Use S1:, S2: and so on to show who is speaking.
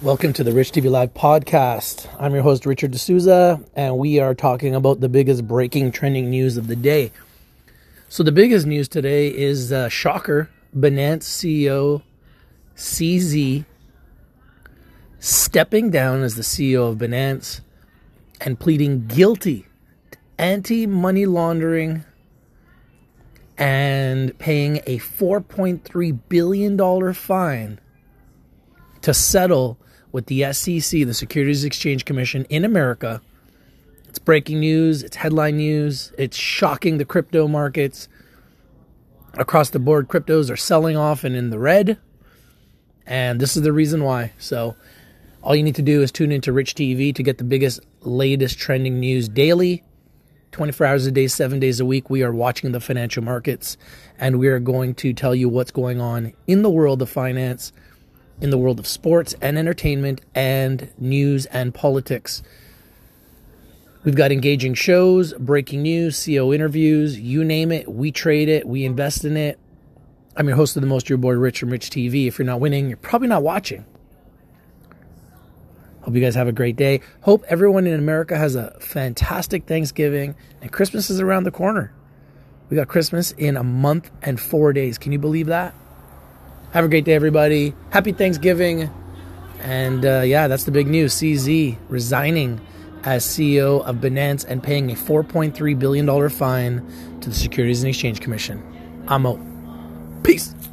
S1: Welcome to the Rich TV Live podcast. I'm your host, Richard D'Souza, and we are talking about the biggest breaking trending news of the day. So the biggest news today is shocker, Binance CEO CZ stepping down as the CEO of Binance and pleading guilty to anti-money laundering and paying a $4.3 billion fine to settle with the SEC, the Securities Exchange Commission in America. It's breaking news, it's headline news, it's shocking the crypto markets. Across the board, cryptos are selling off and in the red. And this is the reason why. So all you need to do is tune into Rich TV to get the biggest, latest trending news daily. 24 hours a day, 7 days a week, we are watching the financial markets. And we are going to tell you what's going on in the world of finance, in the world of sports and entertainment and news and politics. We've got engaging shows, breaking news, CEO interviews, you name it. We trade it. We invest in it. I'm your host of the most, your boy Rich from Rich TV. If you're not winning, you're probably not watching. Hope you guys have a great day. Hope everyone in America has a fantastic Thanksgiving, and Christmas is around the corner. We got Christmas in a month and 4 days. Can you believe that? Have a great day, everybody. Happy Thanksgiving. And yeah, that's the big news. CZ resigning as CEO of Binance and paying a $4.3 billion fine to the Securities and Exchange Commission. I'm out. Peace.